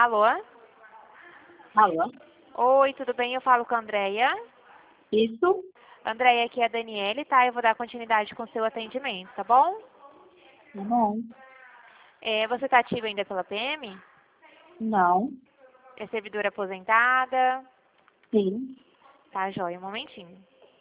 Alô? Alô? Oi, tudo bem? Eu falo com a Andréia. Isso? Andréia, aqui é a Daniele, tá? Eu vou dar continuidade com o seu atendimento, tá bom? Tá bom. Você tá ativa ainda pela PM? Não. É servidora aposentada? Sim. Tá, joia, um momentinho.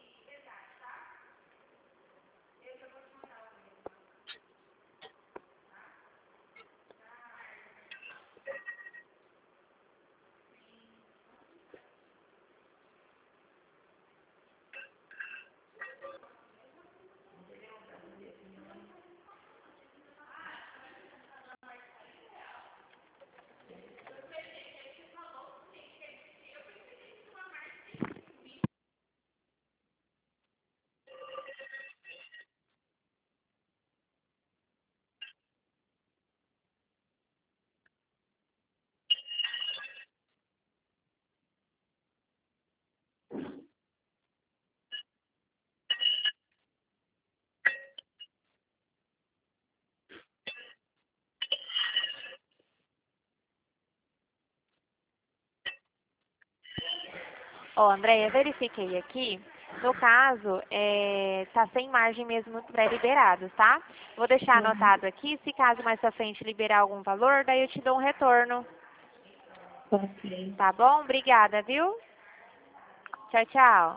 Ó, Andréia, verifiquei aqui. No caso, tá sem margem mesmo pré-liberados, tá? Vou deixar Uhum. anotado aqui. Se caso mais pra frente liberar algum valor, daí eu te dou um retorno. Ok. Tá bom? Obrigada, viu? Tchau, tchau.